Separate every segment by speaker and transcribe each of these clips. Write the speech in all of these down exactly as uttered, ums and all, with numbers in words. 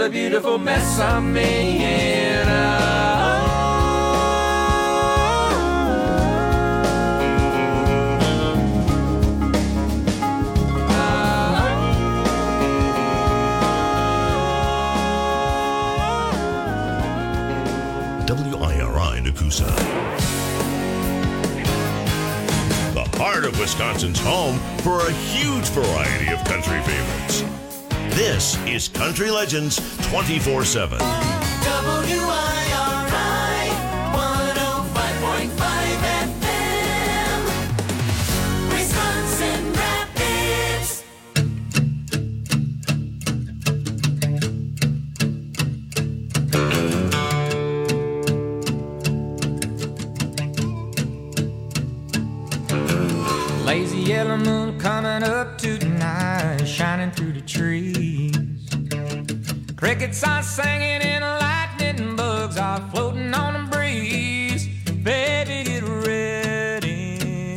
Speaker 1: a beautiful mess I'm making.
Speaker 2: W I R I Nakusa. The heart of Wisconsin's home for a huge variety of country favorites. This is Country Legends twenty-four seven.
Speaker 3: W I R I one oh five point five F M, Wisconsin Rapids.
Speaker 4: Lazy yellow moon coming up tonight, shining through the trees. Crickets are singing and lightning bugs are floating on the breeze. Baby, get ready.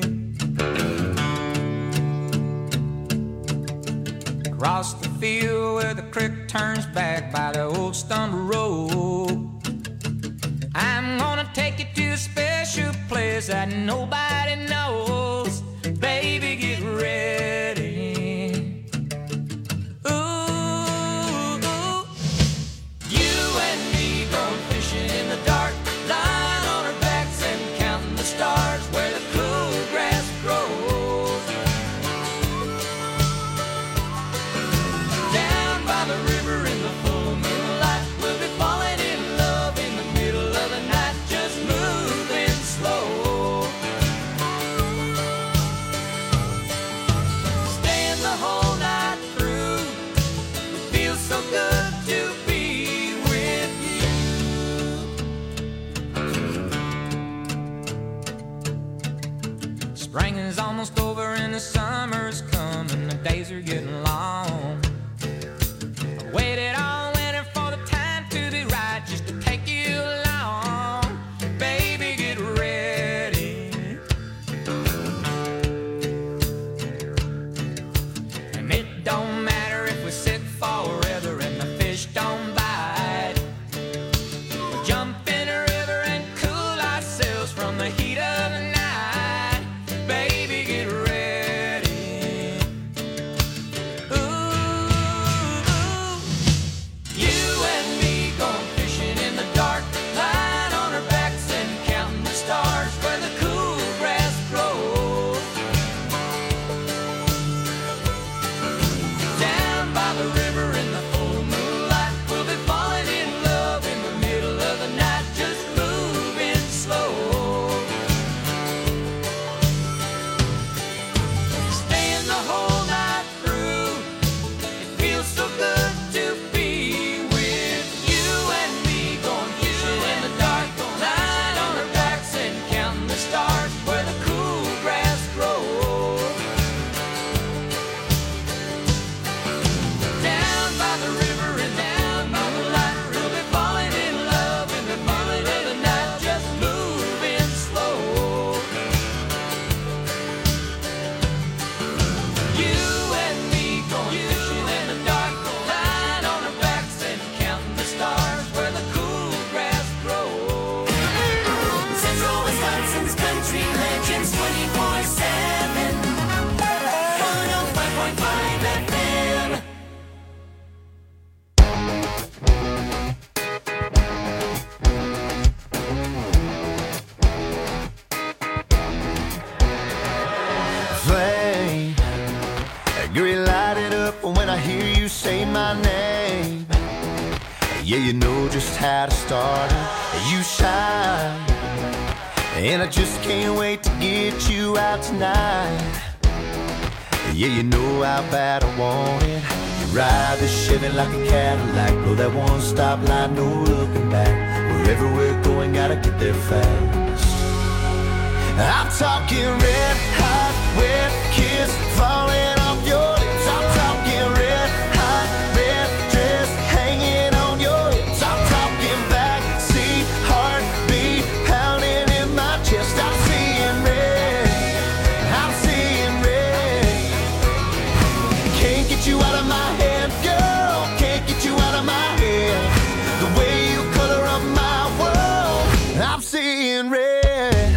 Speaker 4: Across the field where the creek turns back by the old stumble road, I'm gonna take you to a special place that nobody knows. Baby, get ready. Ooh, ooh. You and me going fishing in the dark, lying on our backs and counting the stars where the cool grass grows. Down by the river in the full moonlight, we'll be falling in love in the middle of the night, just moving slow. So good to be with you. Spring is almost over and the summer's coming. The days are getting long. I waited all winter for the time to be right, just to take you along. Baby, get ready. And it don't matter if we sit forever and the fish don't bite. We'll jump in a river and cool ourselves from the heat of the night. Baby, get ready. Ooh, ooh. You and me going fishing in the dark, lying on our backs and counting the stars where the cool grass grows. Down by the river in the full moonlight, we'll be falling in love in the middle of the night, just moving slow. Staying the whole night through, it feels so good to be with you and me going fishing in the dark, lying on our backs and counting the stars where the cool grass grows. Down by the river and down by the light, we'll be falling in love in the middle of the night, just moving slow. You and me going fishing in the dark, lying on our backs and counting the stars where the cool grass grows.
Speaker 3: Central Wisconsin's Country Legends twenty-four seven, one oh five point five F M.
Speaker 5: Flame, get me lighted up when I hear you say my name. Yeah, you know just how to start it. You shine, and I just can't wait to get you out tonight. Yeah, you know how bad I want it. You ride the Chevy like a Cadillac, blow that one stop light, no looking back. Wherever we're going, gotta get there fast. I'm talking red hot, wet kiss falling off your lips. I'm talking red hot, red dress hanging on your hips. I'm talking backseat heartbeat pounding in my chest. I'm seeing red, I'm seeing red. Can't get you out of my head, girl. Can't get you out of my head. I'm seeing red.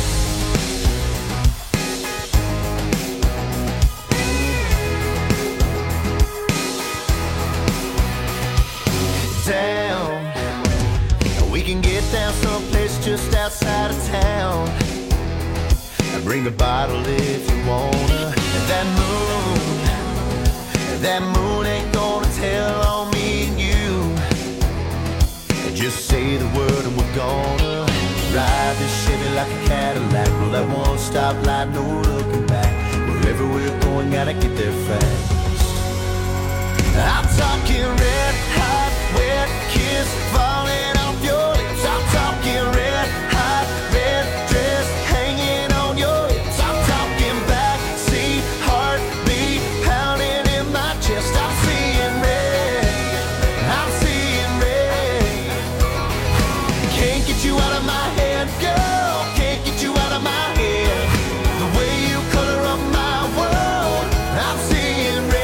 Speaker 5: Down, we can get down someplace just outside of town. Bring a bottle if you wanna. That moon, that moon ain't gonna tell on me and you. Just say the word and we're gonna ride this Chevy like a Cadillac. Roll that one stop light, no looking back. Wherever we're going, gotta get there fast. I'm talking red hot, wet kiss falling off your lips. I'm talking red hot, red dress hanging on your hips. I'm talking backseat heartbeat pounding in my chest. I'm seeing red, I'm seeing red. Can't get you out of my head, girl. Can't get you out of my head. The way you color up my world, I'm seeing red.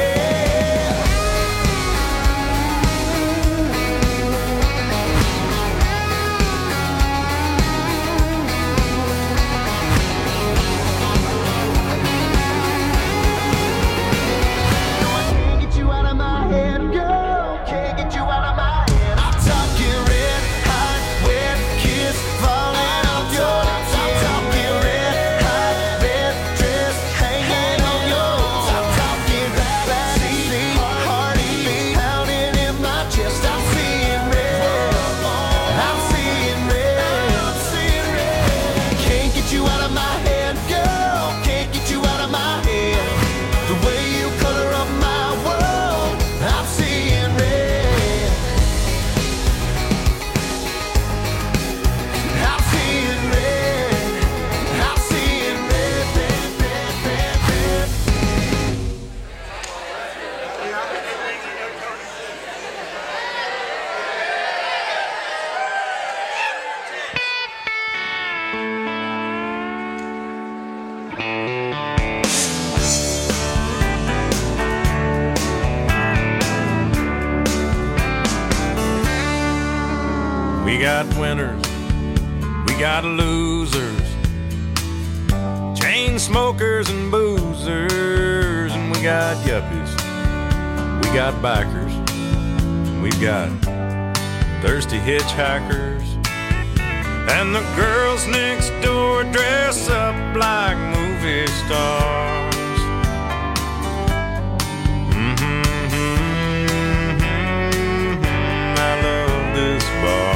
Speaker 1: We got winners, we got losers, chain smokers and boozers, and we got yuppies, we got bikers, we've got thirsty hitchhikers, and the girls next door dress up like movie stars. Mm-hmm, mm-hmm, I love this bar.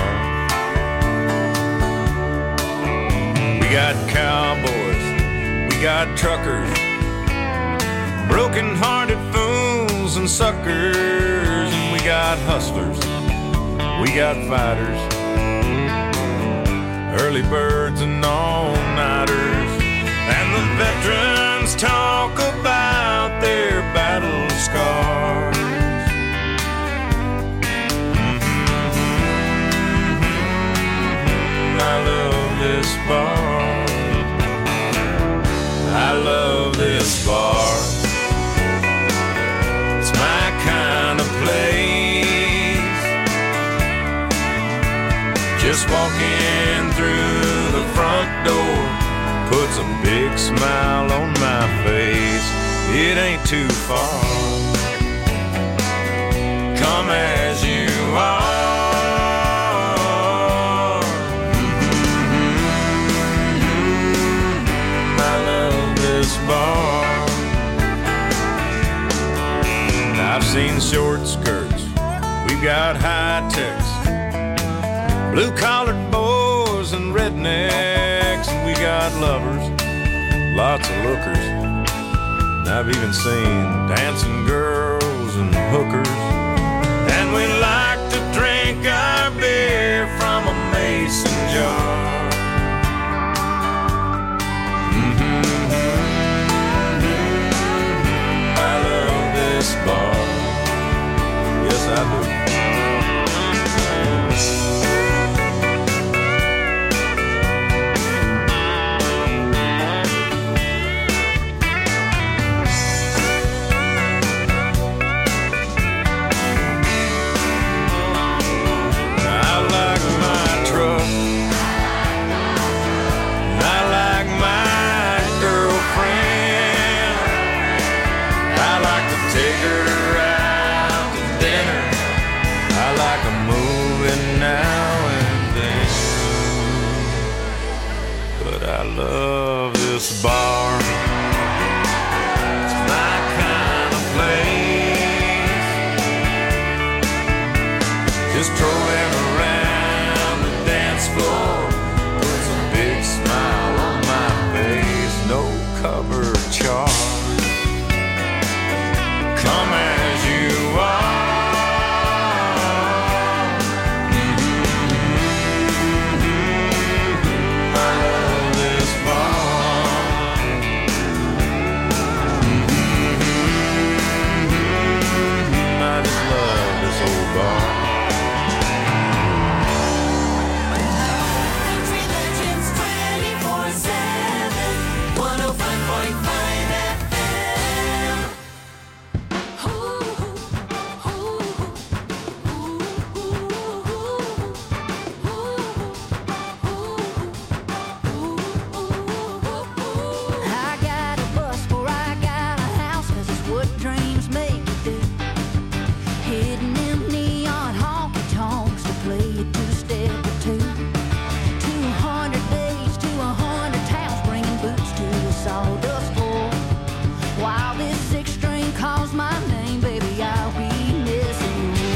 Speaker 1: We got cowboys, we got truckers, broken-hearted fools and suckers, and we got hustlers, we got fighters, early birds and all-nighters, and the veterans talk about their battle scars. Mm-hmm, I love this bar. I love this bar. It's my kind of place. Just walking through the front door puts a big smile on my face. It ain't too far. Come as you are. Bar. I've seen short skirts, we've got high techs, blue-collared boys and rednecks, and we got lovers, lots of lookers, and I've even seen dancing girls and hookers, and we like to drink our beer from a mason jar. Bar. Yes, I do. I like my truck but I love this bar. It's my kind of place. Just strolling around the dance floor puts a big smile on my face. No cover charge. Come as you are.
Speaker 3: Country Legends twenty-four seven, one oh five point five F M.
Speaker 6: I got a bus or I got a house, 'cause it's what dreams make you do. Hitting them neon honky tonks to play a two-step or two. Two hundred days to a hundred towns, bringing boots to a sawdust floor. While this six string calls my name, baby, I'll be missing you.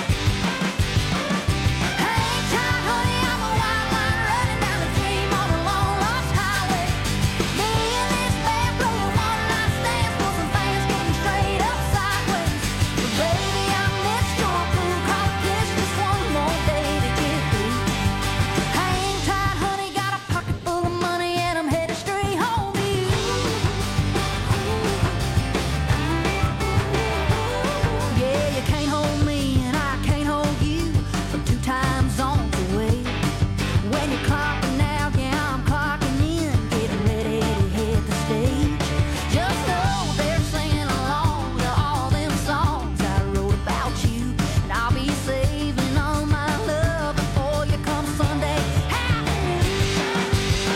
Speaker 6: Hang tight, honey, I'm a white line running down the dream on a long lost highway. Me and this band playing one night stands for some fans getting straight up sideways. But baby, I missed your crew, 'cause there's just one more day to get through. Hang tight, honey, got a pocket full of money and I'm headed straight home to you. Yeah, you can't hold me and I can't hold you from two time zones away. When you're clocking out, yeah, I'm clocking in, getting ready to hit the stage. Just know they're singing along to all them songs I wrote about you, and I'll be saving all my love before you come Sunday afternoon.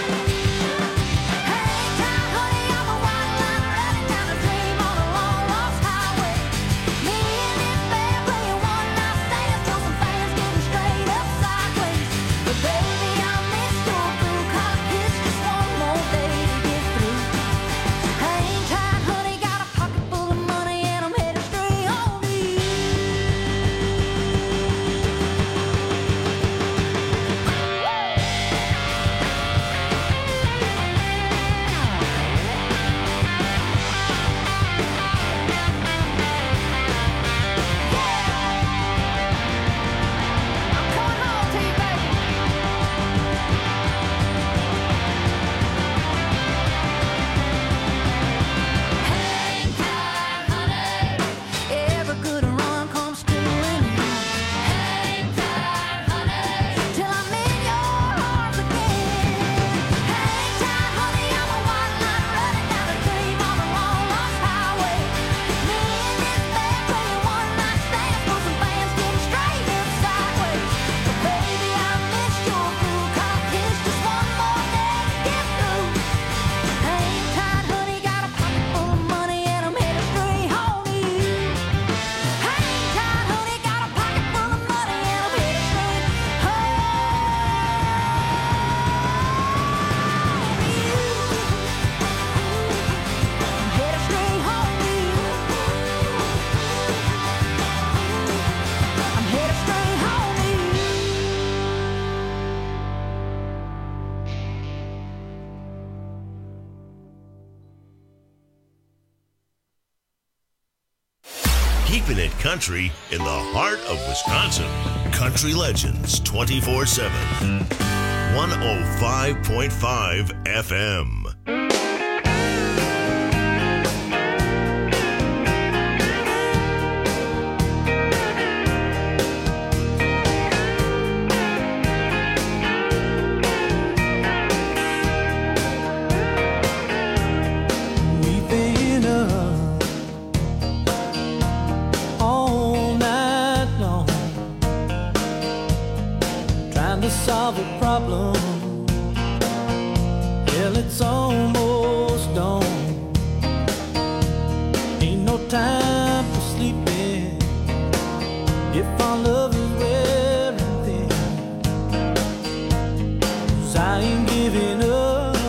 Speaker 6: Hang tight, honey, I'm a white line running down a dream on a long lost highway. Me and this band playing one night stands till some fans getting straight up sideways. But baby, I missed your crew, 'cause it's just one more day to get through. Hang tight, honey, got a pocket full of money and I'm headed straight home to you. I'm coming home to you, baby. Hang tight, honey. Every good run comes to an end. Hang tight, honey, till I'm in your arms again. Hang tight, honey, I'm a white line running down a dream on a long lost highway. Me and this band playing one night stands for some fans getting straight up sideways. But baby, I missed your crew, 'cause it's just one more day to get through. Hang tight, honey, got a pocket full of money and I'm headed straight home to you. Hang tight, honey, got a pocket full of money and I'm headed straight home to you. I'm headed straight home to you. I'm headed straight home to you.
Speaker 2: Keeping it country in the heart of Wisconsin. Country Legends twenty-four seven. one oh five point five F M.
Speaker 7: We've been up all night long, trying to solve a problem. Hell, it's almost dawn. Ain't no time for sleeping if our love is wearing thin. 'Cause I ain't giving up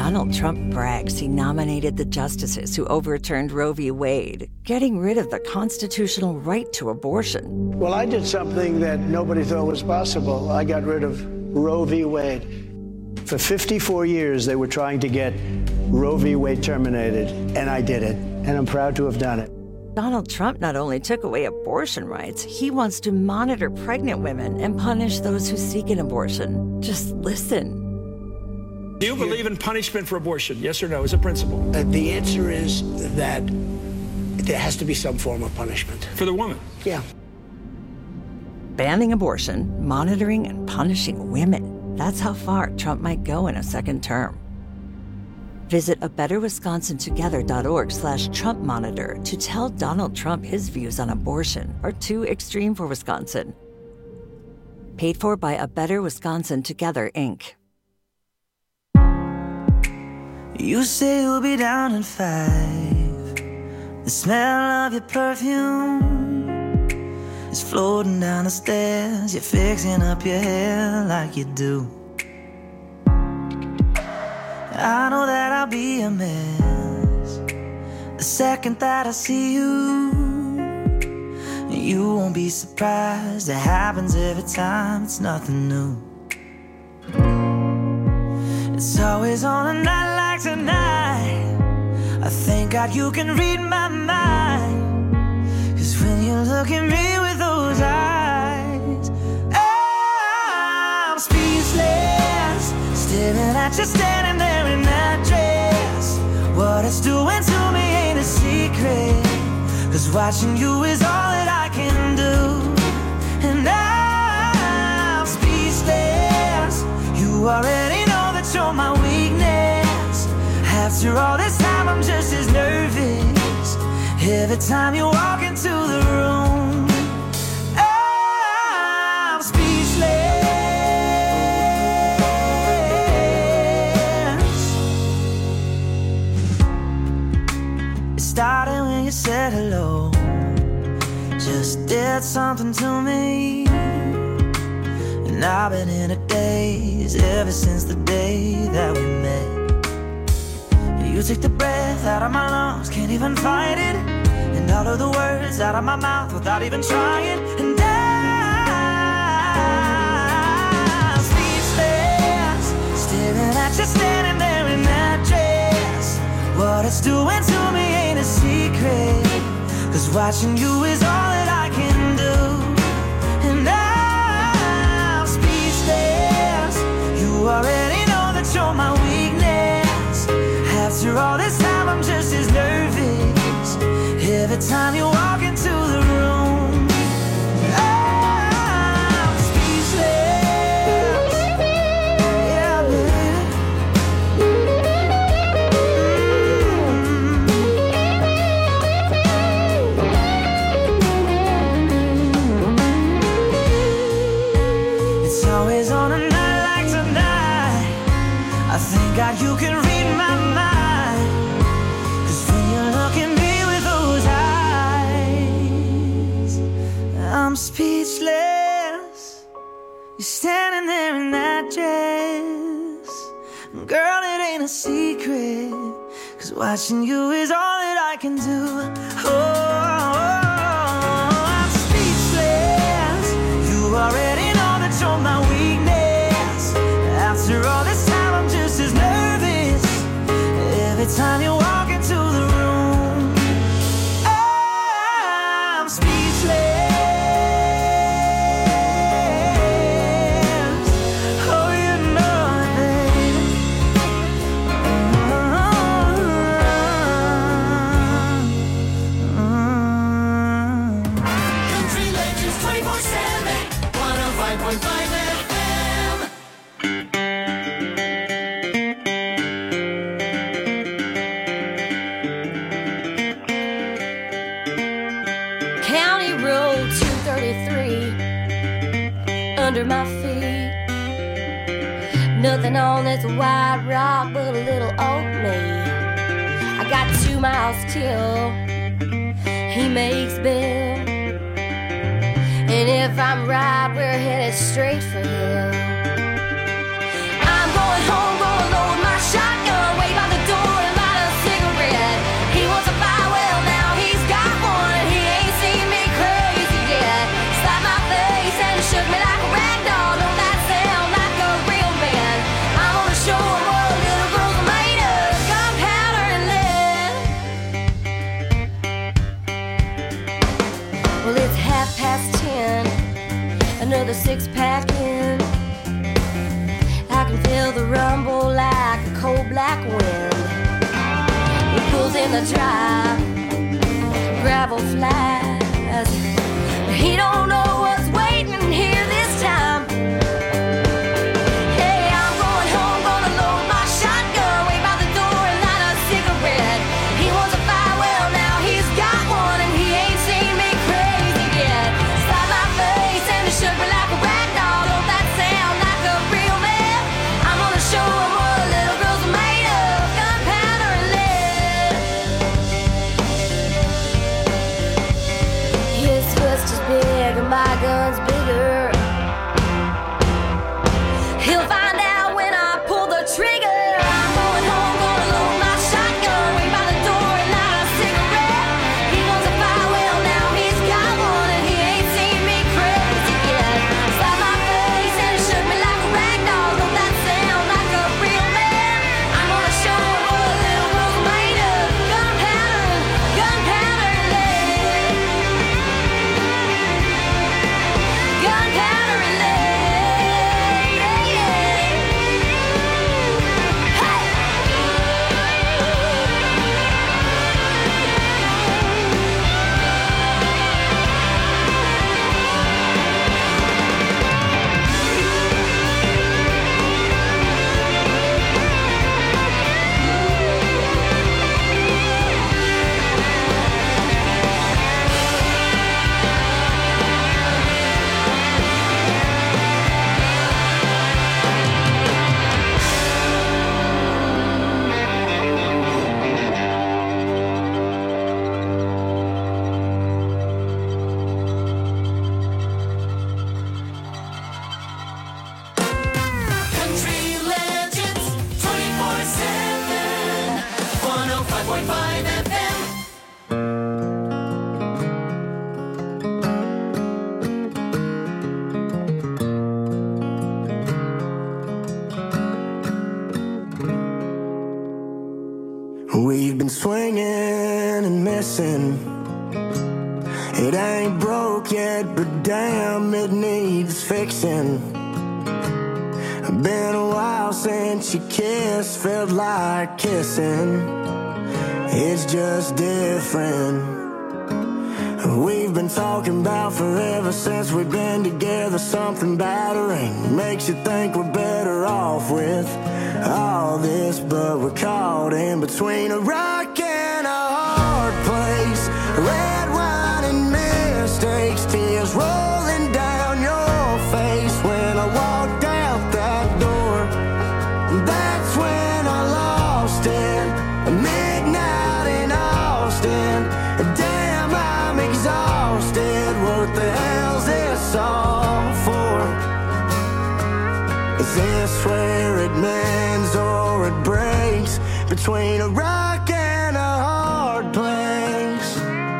Speaker 8: Donald Trump brags he nominated the justices who overturned Roe v. Wade, getting rid of the constitutional right to abortion.
Speaker 9: Well, I did something that nobody thought was possible. I got rid of Roe v. Wade. For fifty-four years, they were trying to get Roe v. Wade terminated, and I did it, and I'm proud to have done it.
Speaker 8: Donald Trump not only took away abortion rights, he wants to monitor pregnant women and punish those who seek an abortion. Just listen.
Speaker 10: Do you believe in punishment for abortion? Yes or no, as a principle?
Speaker 9: Uh, the answer is that there has to be some form of punishment.
Speaker 10: For the woman?
Speaker 9: Yeah.
Speaker 8: Banning abortion, monitoring and punishing women. That's how far Trump might go in a second term. Visit a better wisconsin together dot org slash Trump monitor to tell Donald Trump his views on abortion are too extreme for Wisconsin. Paid for by A Better Wisconsin Together, Incorporated.
Speaker 7: You say you'll be down in five. The smell of your perfume is floating down the stairs. You're fixing up your hair like you do. I know that I'll be a mess the second that I see you. You won't be surprised, it happens every time, it's nothing new. It's always on a night like tonight. I thank God you can read my mind. Cause when you look at me with those eyes, I'm speechless, staring at you standing there in that dress. What it's doing to me ain't a secret, cause watching you is all that I can do. And I'm speechless, you already know that you're my weakness. After all this time I'm just as nervous every time you walk into the room. I'm speechless. It started when you said hello, just did something to me. And I've been in a daze ever since the day that we met. You took the breath out of my lungs, can't even fight it. And all of the words out of my mouth without even trying. And I'm speechless, staring at you standing there in that dress. What it's doing to me ain't a secret, cause watching you is all that I can do. And I'm speechless, you already know that you're my weakness. After all this time I'm just as nervous every time you walk into the room. I'm speechless. Yeah, baby. Mm-hmm. It's always on a night like tonight. I thank God you can read my mind. I'm speechless, you're standing there in that dress. Girl, it ain't a secret, cause watching you is all that I can do. Oh, I'm speechless, you already know that you're my weakness. After all this time I'm just as nervous every time you walk into the room. I'm speechless.
Speaker 11: County Road two thirty-three under my feet. Nothing on this white rock but a little old me. I got two miles till he makes Bill. And if I'm right, we're headed straight for him. I'm going home, gonna load my shotgun. back in. I can feel the rumble like a cold black wind. It pulls in the drive, gravel flies. He don't know what's waiting here this time. Hey, I'm going home, gonna load my shotgun, wait by the door and light a cigarette. He wants a fire, well now he's got one, and he ain't seen me crazy yet. Slap my face and it shook me like a rag doll. Don't that sound like a real man? I'm gonna show him what a little girl's made of, gunpowder and lead. His fist is big and my gun's bigger. He'll find out when I pull the trigger. I'm going home, gonna load my shotgun, wait by the door and light a cigarette. He wants a fire, well now he's got one, and he ain't seen me crazy yet. Slap my face and it shook me like a rag doll. Don't that sound like a real man? I'm gonna show him what a little girl's made of, gunpowder, gunpowder and lead. Gunpowder and lead.
Speaker 3: Country Legends twenty-four seven, one oh five point five F M.
Speaker 12: We've been swinging and missing. It ain't broke yet, but damn, it needs fixing. Been a while since you kissed, felt like kissing. It's just different. We've been talking about forever since we've been together. Something battering makes you think we're better off with all this, but we're caught in between a rock and a hard place. Red wine and mistakes, tears rolling down your face. When I walked out that door, that's when I lost it. Midnight in Austin, damn, I'm exhausted. What the hell's this all for? Is this where it mends or it breaks? Between a rock and a hard place.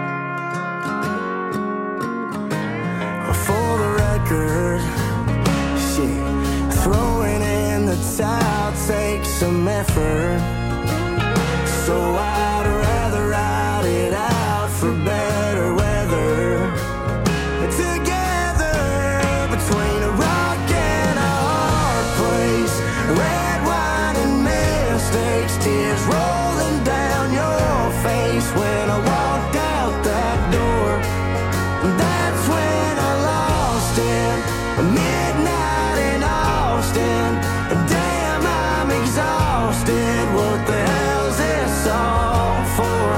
Speaker 12: For the record, shit, throwing in the towel takes some effort. So I'd rather ride it out for better weather. Together, between a rock and a hard place. Red wine and mistakes, tears rolling down your face. When I walked out that door, that's when I lost it. Midnight in Austin, damn, I'm exhausted. What the hell's this all for?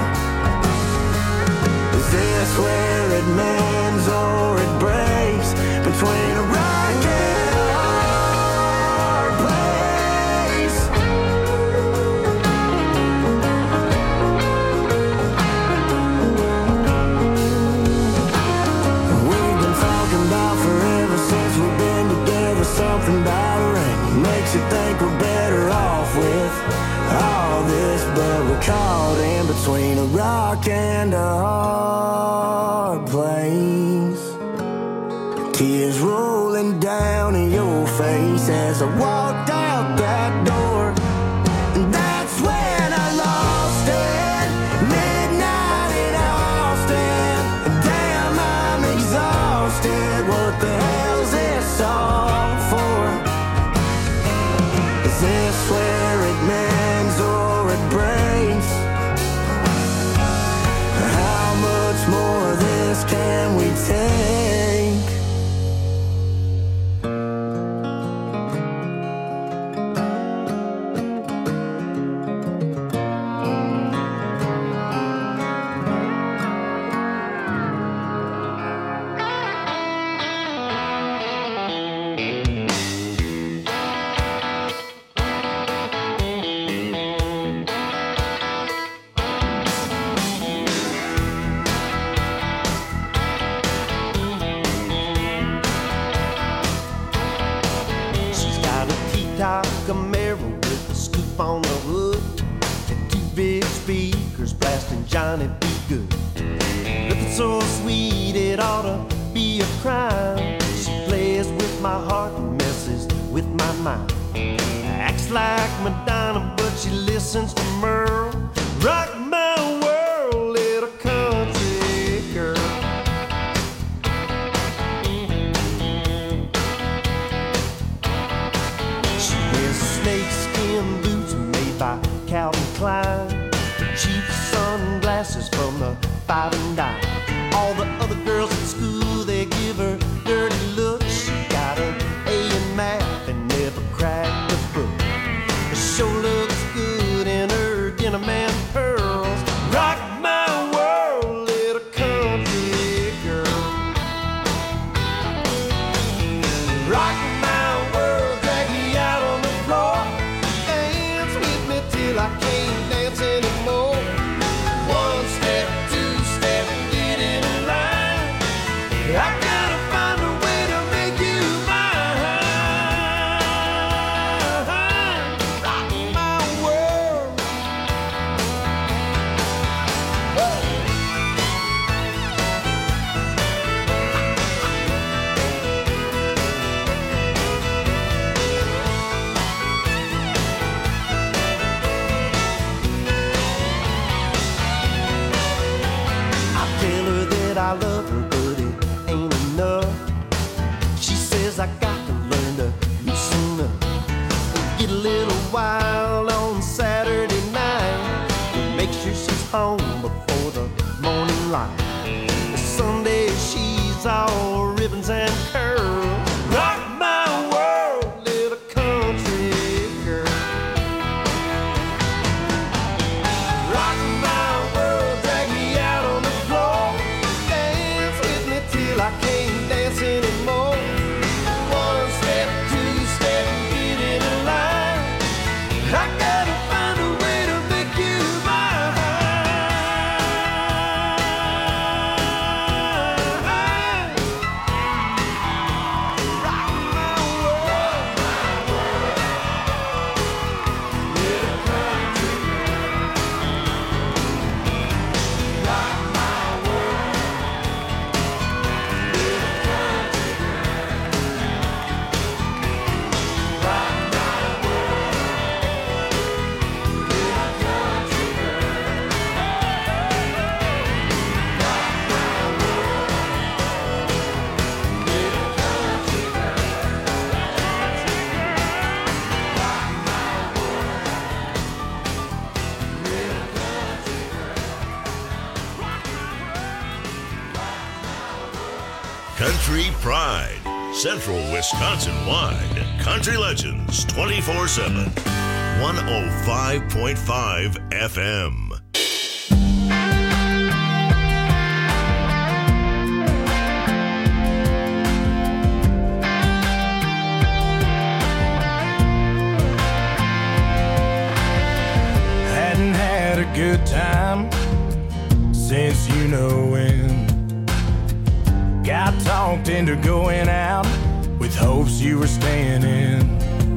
Speaker 12: Is this where it mends or it breaks? Between a rock and a hard place. We've been talking about forever since we've been together. Something battering makes you think we're better off with all this, but we're caught in between a rock and a hard place. Tears rolling down in your face as I walked out that door. And that's when I lost it. Midnight in Austin, damn, I'm exhausted. What the hell's this all
Speaker 13: top Camaro with a scoop on the hood and two big speakers blasting Johnny B. Good. Looking so sweet it ought to be a crime. She plays with my heart and messes with my mind. Acts like Madonna, but she listens to Merle. Rock my world, little country girl. She wears snakeskin boots made by Calvin Klein, cheap sunglasses from the Five and Dime. All the other girls at school, they give her dirty looks. She got an A in math and never cracked a book. She sure looks good in her denim and pearls. Rock my world, little country girl. Rock my world, drag me out on the floor. Dance with me till I can't dance anymore. One step, two step, get in line. I gotta find a way to make you mine. Rock my world. I tell her that I love her, but it ain't enough. She says I got to learn to loosen up. Get a little wild on Saturday night. Make sure she's home before the morning light. Sunday she's all ribbons and curls. Rock my world, little country girl. Rock my world, drag me out on the floor. Dance with me till I can't dance anymore. One step, two step, get in line. I gotta find a way to make you mine. Rock my world, my world. Little country girl. Rock my world. Little country girl. Rock my world. Little country girl. Rock my world. Little country girl. Rock my world. Little country girl.
Speaker 2: Country Pride, Central Wisconsin wide. Country Legends twenty-four seven. one oh five point five F M.
Speaker 14: Hadn't had a good time since you know when. Got talked into going out with hopes you were staying in.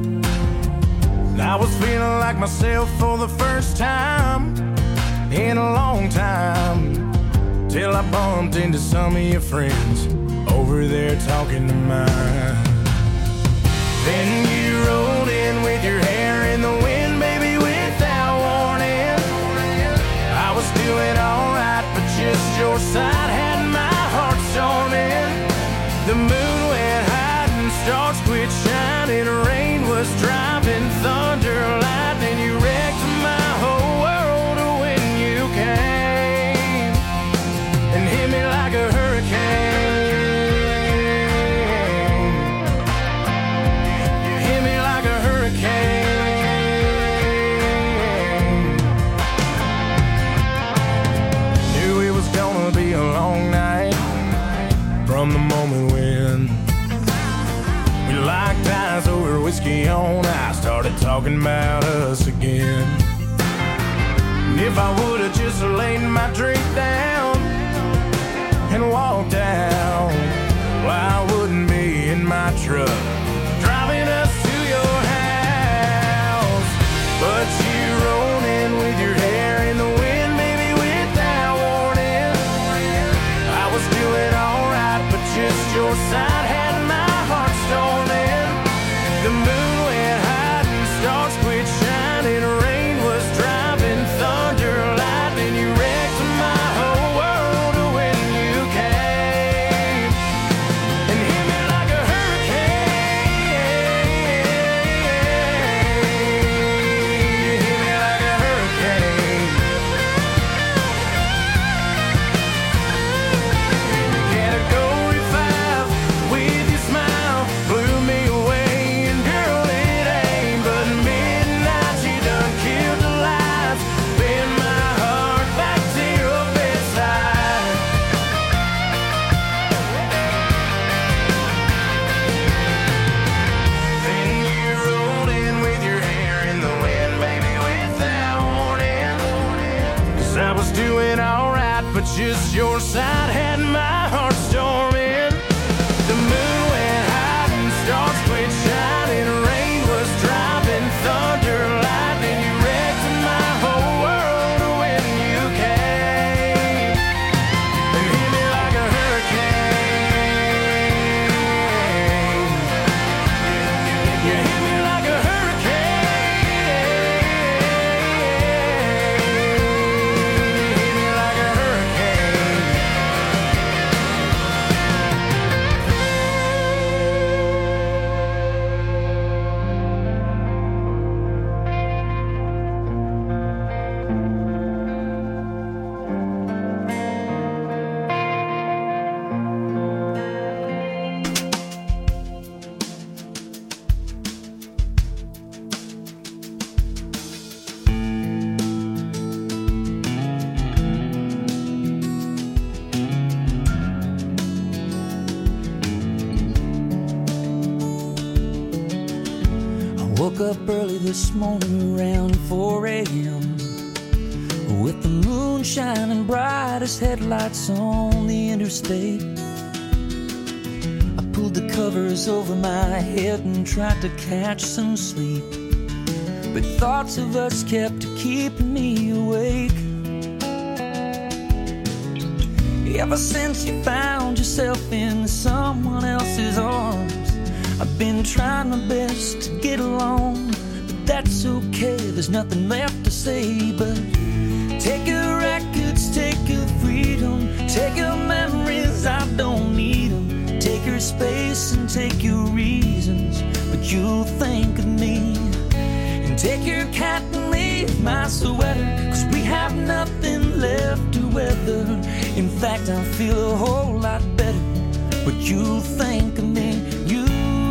Speaker 14: I was feeling like myself for the first time in a long time, till I bumped into some of your friends over there talking to mine. Then you rolled in with your hair in the wind, baby, without warning. I was doing alright, but just your side had my heart storming. The moon went high and stars quit shining. Rain was driving, thunder, lightning. You wrecked my whole world when you came and hit me like a hurricane. You hit me like a hurricane. Knew it was gonna be a long night from the moment when we locked eyes over whiskey on ice, started talking about us again. And if I would've just laid my drink down and walked out, well, I wouldn't be in my truck driving us to your house. but just your side had my heart storming. The moon went high and stars quit shining. Rain was dropping, thunder, lightning. You wrecked my whole world when you came and hit me like a hurricane. You hit me like a
Speaker 15: Woke up early this morning around four a.m. with the moon shining bright as headlights on the interstate. I pulled the covers over my head and tried to catch some sleep, but thoughts of us kept keeping me awake. Ever since you found yourself in someone else's arms, I've been trying my best to get along, but that's okay, there's nothing left to say. But take your records, take your freedom, take your memories, I don't need them. Take your space and take your reasons, but you'll think of me. And take your cat and leave my sweater, cause we have nothing left to weather. In fact, I feel a whole lot better, but you'll think of me. You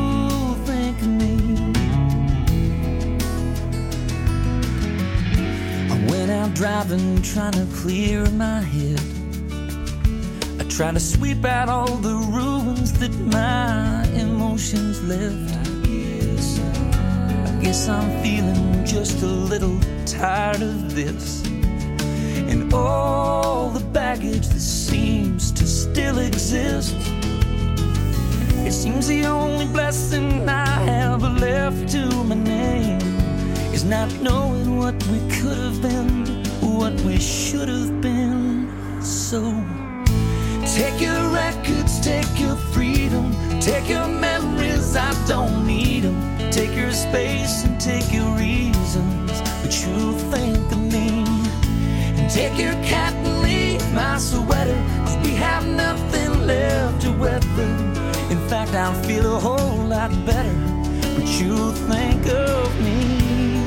Speaker 15: out driving, trying to clear my head. I try to sweep out all the ruins that my emotions left. I guess, I guess I'm feeling just a little tired of this, and all the baggage that seems to still exist. It seems the only blessing I have left to my name is not knowing what we could have been, what we should have been. So take your records, take your freedom, take your memories, I don't need them. Take your space and take your reasons, but you'll think of me. And take your cat and leave my sweater, cause we have nothing left to weather. In fact, I'll feel a whole lot better, but you'll think of me.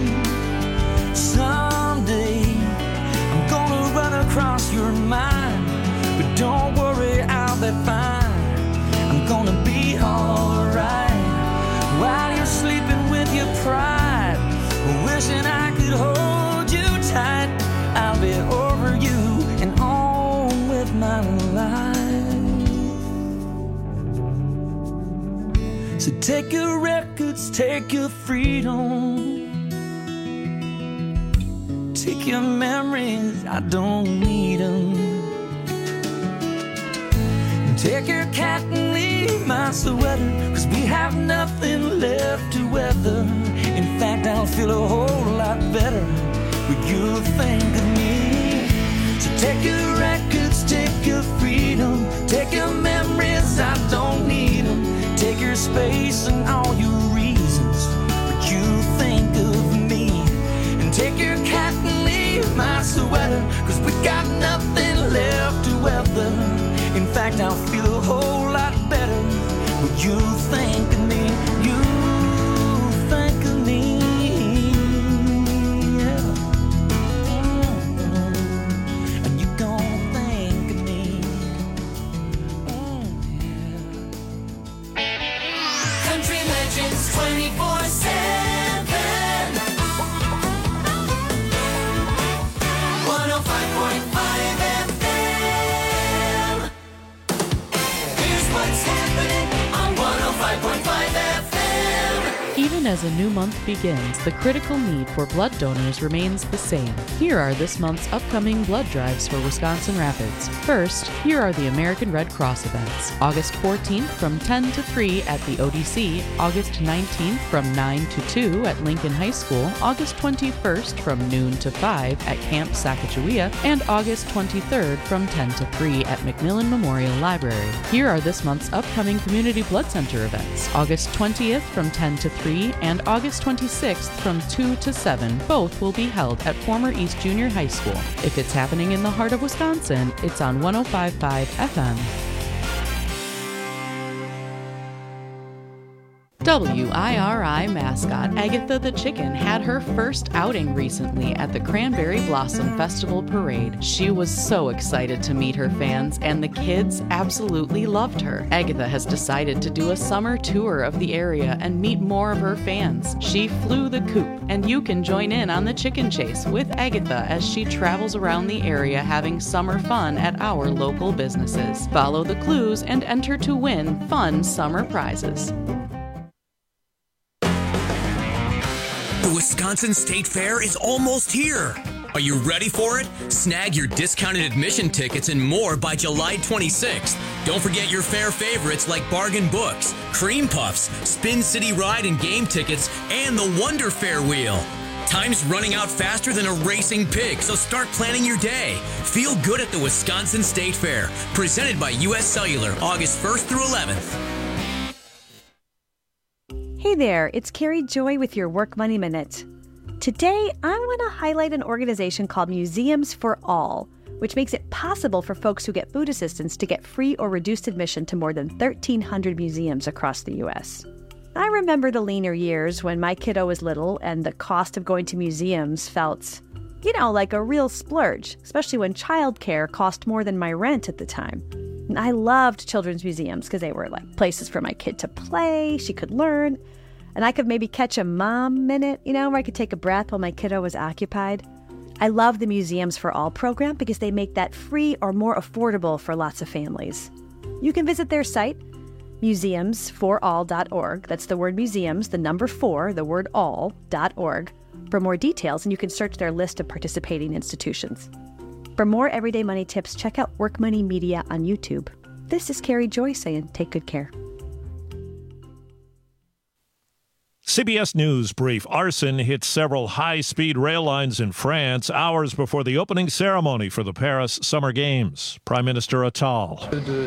Speaker 15: Someday I'm gonna run across your mind, but don't worry, I'll be fine. I'm gonna be alright while you're sleeping with your pride, wishing I could hold you tight. I'll be over you and on with my life. So take your records, take your freedom, take your memories, I don't need them. And take your cat and leave my sweater, cause we have nothing left to weather. In fact, I'll feel a whole lot better when you think of me. So take your records, take your freedom, take your memories, I don't need them. Take your space and all your reasons, but you think of me. And take your cat and leave my sweater, cause we got nothing left to weather. In fact, I'll feel a whole lot better when you think of me. You think of me, yeah. Mm-hmm. And you gon' think of me. Mm, yeah.
Speaker 3: Country Legends twenty-four seven. one oh five point five F M. Here's what's happening on one oh five point five F M.
Speaker 16: Even as a new month begins, the critical need for blood donors remains the same. Here are this month's upcoming blood drives for Wisconsin Rapids. First, here are the American Red Cross events. August fourteenth from ten to three at the O D C, August nineteenth from nine to two at Lincoln High School, August twenty-first from noon to five at Camp Sacagawea, and August twenty-third from ten to three at McMillan Memorial Library. Here are this month's upcoming Community Blood Center events. August twentieth from ten to three and August twenty-sixth from two to seven. Both will be held at former East Junior High School. If it's happening in the heart of Wisconsin, it's on one oh five point five F M. W I R I mascot Agatha the Chicken had her first outing recently at the Cranberry Blossom Festival Parade. She was so excited to meet her fans, and the kids absolutely loved her. Agatha has decided to do a summer tour of the area and meet more of her fans. She flew the coop, and you can join in on the chicken chase with Agatha as she travels around the area having summer fun at our local businesses. Follow the clues and enter to win fun summer prizes.
Speaker 17: The Wisconsin State Fair is almost here. Are you ready for it? Snag your discounted admission tickets and more by July twenty-sixth. Don't forget your fair favorites like bargain books, cream puffs, Spin City Ride and game tickets, and the Wonder Fair Wheel. Time's running out faster than a racing pig, so start planning your day. Feel good at the Wisconsin State Fair. Presented by U S Cellular, August first through eleventh.
Speaker 18: Hey there, it's Carrie Joy with your Work Money Minute. Today, I want to highlight an organization called Museums for All, which makes it possible for folks who get food assistance to get free or reduced admission to more than thirteen hundred museums across the U S. I remember the leaner years when my kiddo was little and the cost of going to museums felt, you know, like a real splurge, especially when childcare cost more than my rent at the time. And I loved children's museums because they were like places for my kid to play, she could learn, and I could maybe catch a mom minute, you know, where I could take a breath while my kiddo was occupied. I love the Museums for All program because they make that free or more affordable for lots of families. You can visit their site, museums for all dot org. That's the word museums, the number four, the word all, dot org, for more details, and you can search their list of participating institutions. For more everyday money tips, check out Work Money Media on YouTube. This is Carrie Joy saying, take good care.
Speaker 19: C B S News brief. Arson hit several high-speed rail lines in France hours before the opening ceremony for the Paris Summer Games. Prime Minister Attal.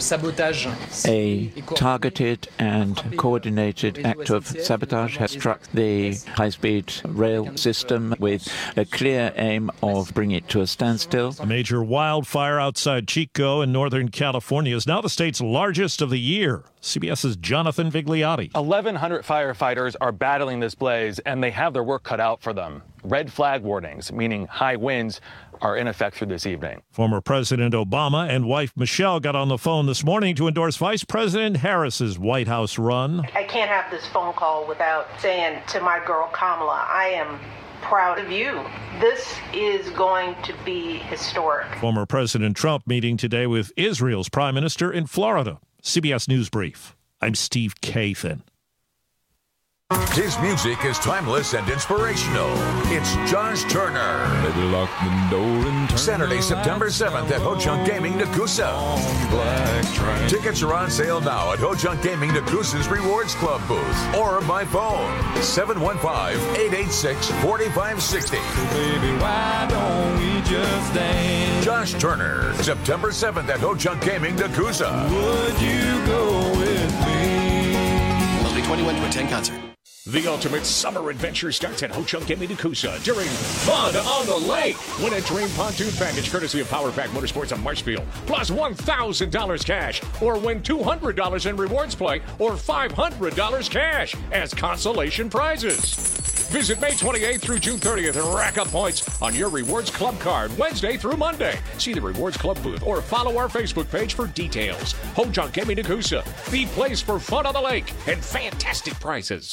Speaker 20: A targeted and coordinated act of sabotage has struck the high-speed rail system with a clear aim of bringing it to a standstill.
Speaker 19: A major wildfire outside Chico in Northern California is now the state's largest of the year. CBS's Jonathan Vigliotti.
Speaker 21: eleven hundred firefighters are battling this blaze, and they have their work cut out for them. Red flag warnings, meaning high winds, are in effect through this evening.
Speaker 19: Former President Obama and wife Michelle got on the phone this morning to endorse Vice President Harris's White House run.
Speaker 22: I can't have this phone call without saying to my girl Kamala, I am proud of you. This is going to be historic.
Speaker 19: Former President Trump meeting today with Israel's Prime Minister in Florida. C B S News Brief. I'm Steve Kathan.
Speaker 23: His music is timeless and inspirational. It's Josh Turner.
Speaker 1: Maybe lock the door and turn
Speaker 23: Saturday, September seventh at Ho Chunk Gaming, Nakusa. Tickets are on sale now at Ho Chunk Gaming, Nakusa's Rewards Club booth or by phone seven one five, eight eight six, four five six zero.
Speaker 1: So baby, why don't we just dance?
Speaker 23: Josh Turner, September seventh at Ho Chunk Gaming, Nakusa.
Speaker 1: Would you go with me?
Speaker 24: Must be twenty-one to attend concert.
Speaker 25: The ultimate summer adventure starts at Ho Chunk Gaming Nakusa during Fun on the Lake. Win a dream pontoon package courtesy of Power Pack Motorsports on Marshfield, plus one thousand dollars cash, or win two hundred dollars in rewards play or five hundred dollars cash as consolation prizes. Visit May twenty-eighth through June thirtieth and rack up points on your Rewards Club card Wednesday through Monday. See the Rewards Club booth or follow our Facebook page for details. Ho Chunk Gaming Nakusa, the place for fun on the lake and fantastic prizes.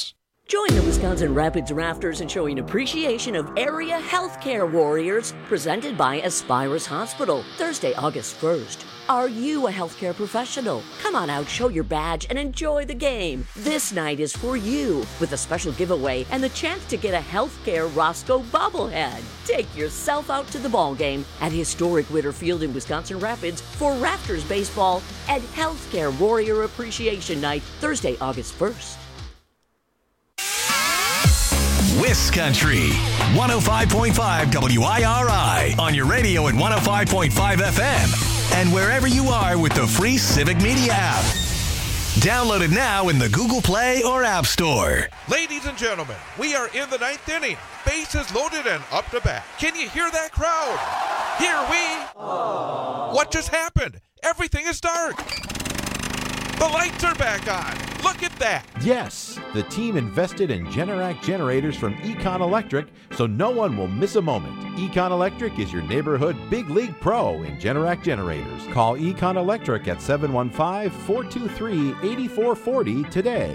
Speaker 4: Join the Wisconsin Rapids Rafters in showing appreciation of area healthcare warriors, presented by Aspirus Hospital, Thursday, August first. Are you a healthcare professional? Come on out, show your badge, and enjoy the game. This night is for you, with a special giveaway and the chance to get a healthcare Roscoe bobblehead. Take yourself out to the ball game at historic Witter Field in Wisconsin Rapids for Rafters Baseball and Healthcare Warrior Appreciation Night, Thursday, August first.
Speaker 5: Wiscountry, one oh five point five W I R I, on your radio at one oh five point five F M, and wherever you are with the free Civic Media app. Download it now in the Google Play or App Store.
Speaker 6: Ladies and gentlemen, we are in the ninth inning. Bases loaded and up to bat. Can you hear that crowd? Here we... Aww. What just happened? Everything is dark. The lights are back on. Look at that.
Speaker 10: Yes, the team invested in Generac generators from Econ Electric, so no one will miss a moment. Econ Electric is your neighborhood big league pro in Generac generators. Call Econ Electric at seven one five, four two three, eight four four zero today.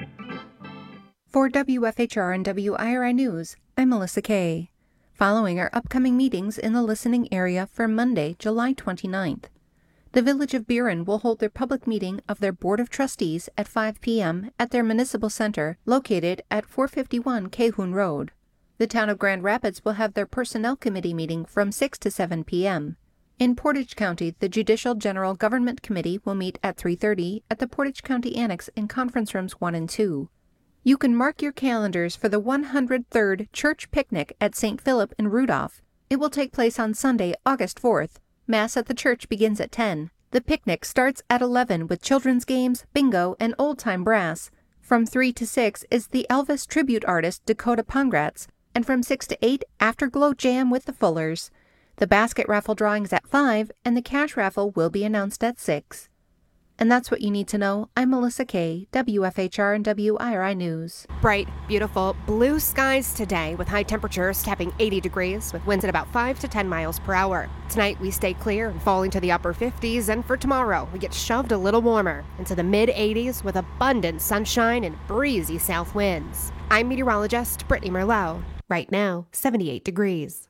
Speaker 24: For W F H R and W I R I News, I'm Melissa Kay. Following our upcoming meetings in the listening area for Monday, July twenty-ninth. The Village of Buren will hold their public meeting of their Board of Trustees at five p.m. at their municipal center located at four fifty-one Cahoon Road. The Town of Grand Rapids will have their Personnel Committee meeting from six to seven p.m. In Portage County, the Judicial General Government Committee will meet at three thirty at the Portage County Annex in Conference Rooms one and two. You can mark your calendars for the one hundred third Church Picnic at Saint Philip in Rudolph. It will take place on Sunday, August fourth. Mass at the church begins at ten. The picnic starts at eleven with children's games, bingo, and old-time brass. From three to six is the Elvis tribute artist Dakota Pongratz, and from six to eight, Afterglow Jam with the Fullers. The basket raffle drawing's at five, and the cash raffle will be announced at six. And that's what you need to know. I'm Melissa Kay, W F H R and W I R I News.
Speaker 26: Bright, beautiful, blue skies today with high temperatures tapping eighty degrees with winds at about five to ten miles per hour. Tonight we stay clear and fall into the upper fifties, and for tomorrow we get shoved a little warmer into the mid eighties with abundant sunshine and breezy south winds. I'm meteorologist Brittany Merlot. Right now, seventy-eight degrees.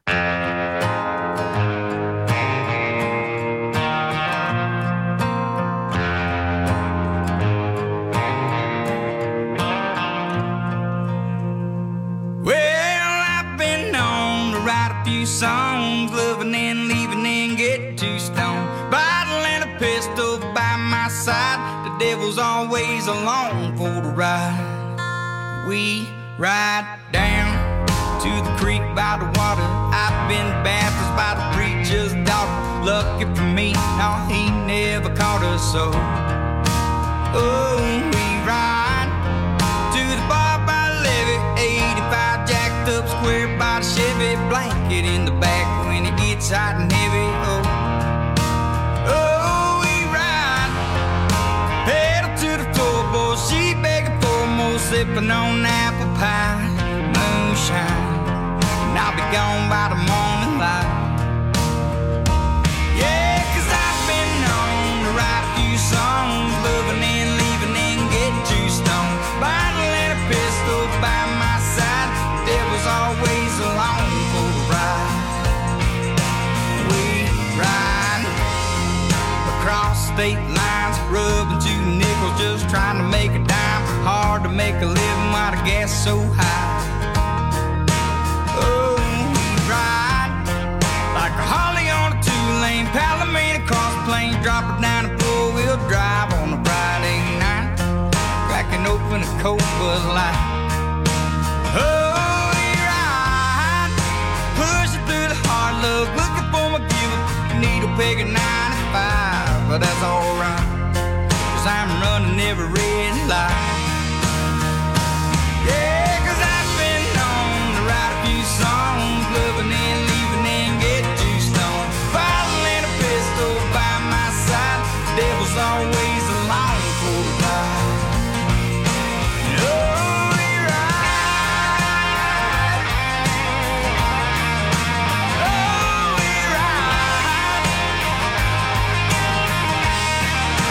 Speaker 27: Songs, loving and leaving and get too stoned. Bottle and a pistol by my side. The devil's always along for the ride. We ride down to the creek by the water. I've been baptized by the preacher's daughter. Lucky for me, no, he never caught us so. Oh, we ride to the bar by the levee, eighty-five jacked up square by the Chevy, blanket in the back when it gets hot and heavy. Oh, oh, we ride pedal to the floorboard, she begging for more, sipping on apple pie, moonshine, and I'll be gone by the morning light. Yeah, 'cause I've been known to write a few songs, loving and leaving and get too stoned. Bottle and a pistol by my side, devil's always along for the ride. We ride across state lines, rubbing two nickels, just trying to make a dime. Hard to make a living while the gas is so high. Oh, we ride like a Harley on a two-lane Palomino across the plains, drop it down a four-wheel drive on a Friday night, cracking open a cold Bud Light. Oh, we ride, pushing through the hard luck, looking for my giver, needle peg at ninety-five, but that's alright, 'cause I'm running every red light. Yeah, 'cause I've been known to write a few songs, loving and leaving and get too stoned. Bottle and a pistol by my side, the devil's always along for the ride. Oh, we ride. Oh, we ride.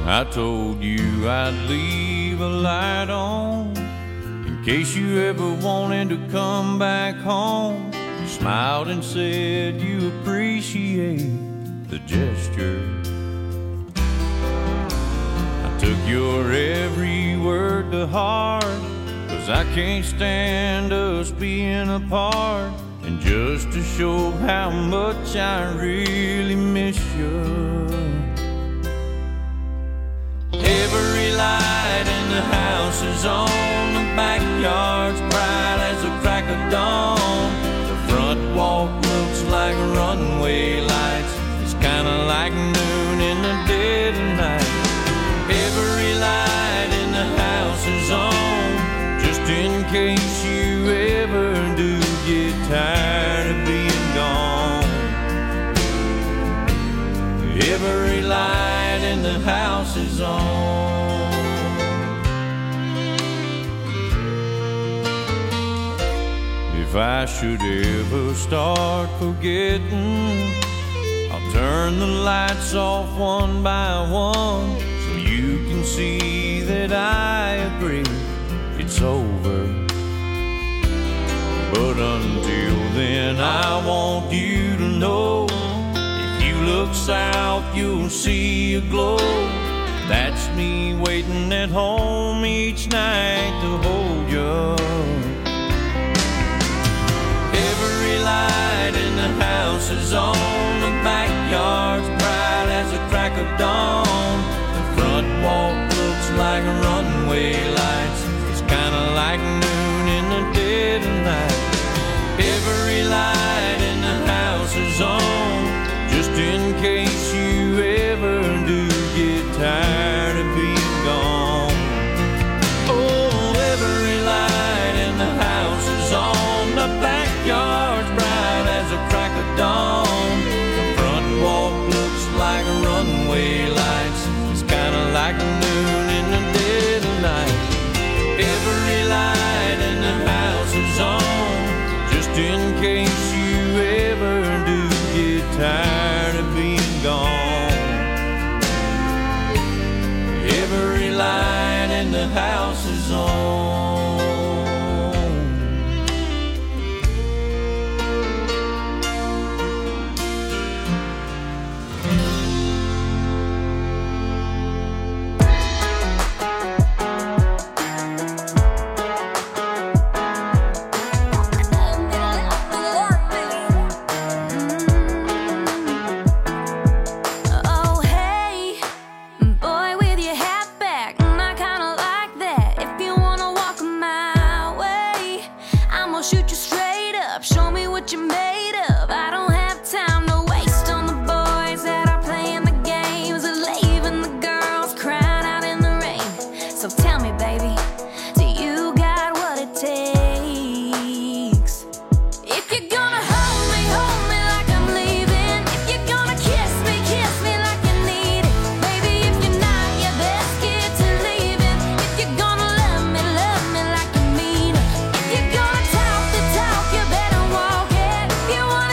Speaker 2: I told you I'd leave a light on in case you ever wanted to come back home. You smiled and said you appreciate the gesture. I took your every word to heart, 'cause I can't stand us being apart. And just to show how much I really miss you, every light in the house is on, the backyard's bright as the crack of dawn. The front walk looks like runway lights, it's kinda like noon in the dead of night. Every light in the house is on, just in case you ever do get tired of being gone. Every light in the house is on. If I should ever start forgetting, I'll turn the lights off one by one, so you can see that I agree it's over. But until then, I want you to know, if you look south, you'll see a glow. That's me waiting at home each night to hold you. Every light in the house is on, the backyard's bright as the crack of dawn. The front walk looks like runway lights, it's kinda like noon in the dead of night. Every light in the house is on, just in case you ever do get tired of being gone. Oh, every light in the house is on, the backyard's bright as a crack of dawn. The front walk looks like runway lights, it's kinda like noon in the dead of night. Every light in the house is on, just in case you ever do get tired of being gone. Every light in the house is on.
Speaker 3: Oh, hey, boy with your hat back, and I kinda like that. If you wanna walk my way, I'm gonna shoot you straight up. Show me what you're made of. I don't have time to waste on the boys that are playing the games and leaving the girls crying out in the rain. So tell me, baby, do you got what it takes? If you're gonna hold me, hold me like I'm leaving. If you're gonna kiss me, kiss me like you need it. Baby, if you're not, you best get to leaving. If you're gonna love me, love me like you mean it. If you're gonna talk the talk, you better walk it. If you wanna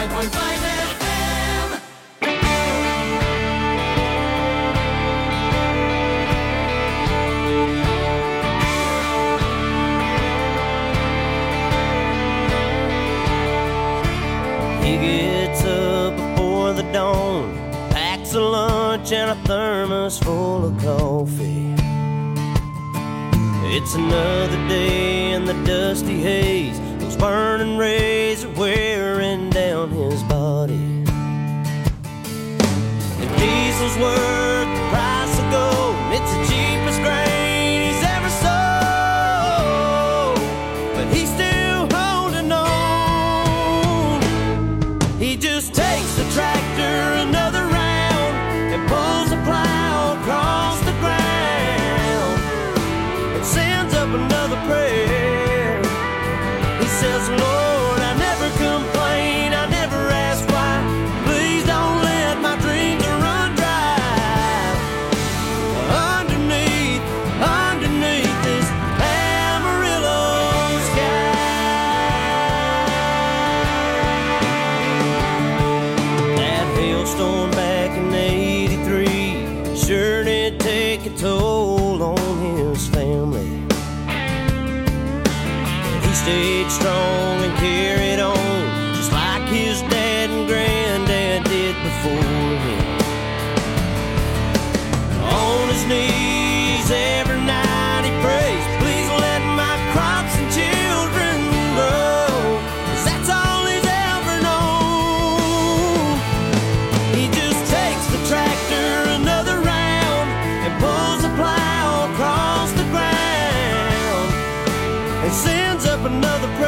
Speaker 2: five point five F M.
Speaker 7: He gets up before the dawn, packs a lunch and a thermos full of coffee. It's another day in the dusty haze. Those burning rays are wearing down his body. The diesel's worth the price of gold. It's the cheapest grain he's ever sold, but he's still holding on. He just takes the tractor another round and pulls the plow across the ground and sends up another prayer. He says, Lord, I never complain, I never ask why. Please don't let my dreams run dry. Underneath, underneath this Amarillo sky. That hailstorm back in eighty-three sure did take a toll on his family. He stayed strong and carried on, just like his dad and granddad did before him. On his knees every night he prays, please let my crops and children grow, 'cause that's all he's ever known. He just takes the tractor another round and pulls the plow across the ground and sends up another prayer.